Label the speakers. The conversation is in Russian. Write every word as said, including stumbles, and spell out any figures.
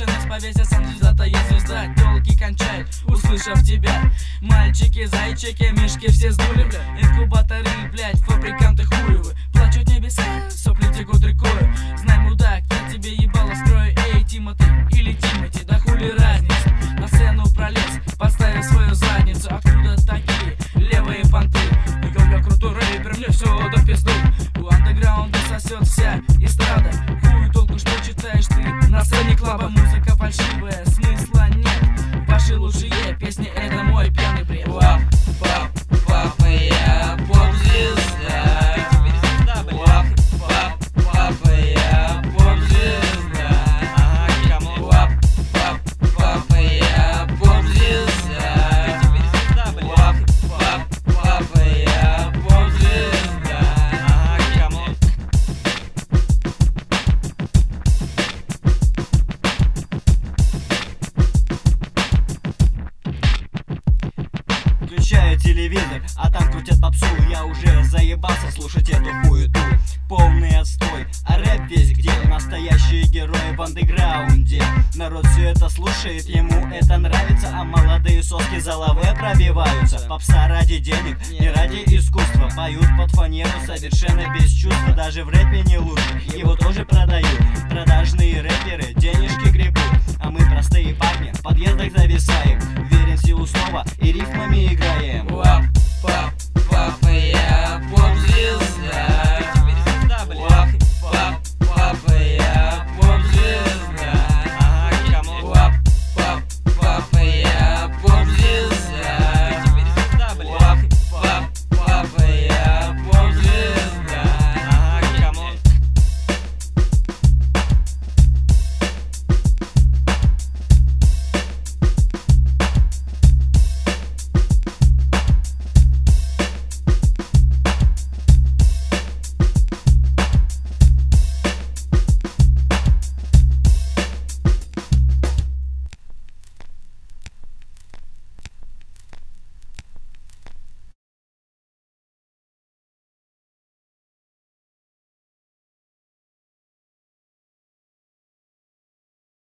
Speaker 1: Дальше нас повесят, сам звезда-то я звезда. Тёлки кончают, услышав тебя. Мальчики, зайчики, мишки все сдули, бля. Инкубаторы, блять, фабриканты хуевы. Плачут небеса, сопли текут рекою. Знай, мудак, я тебе ебало строю. Эй, Тимоти или Тимати, да хули разница. На сцену пролез, подставив свою задницу. Откуда такие левые понты? Никак я крутой рэпер, мне все до пизду. У андеграунда сосет вся эстрада. Хуй толку, что читаешь ты на сцене клаба. Музыка фальшивая, смысла нет. Ваши лучшие песни — это мой пьяный бред.
Speaker 2: Пап, пап, папа, я поп-звезда. Пап, пап, папа, я поп-звезда. Пап, пап, папа, я поп-звезда. Пап, пап, папа, я поп-звезда.
Speaker 3: Включаю телевизор, а там крутят попсу. Я уже заебался слушать эту хуету. Полный отстой, а рэп весь где? Настоящие герои в андеграунде. Народ все это слушает, ему это нравится. А молодые соски за лаве пробиваются. Попса ради денег, не ради искусства. Поют под фанеру совершенно без чувства. Даже в рэпе не лучше, его тоже продают. Продажные рэперы денежки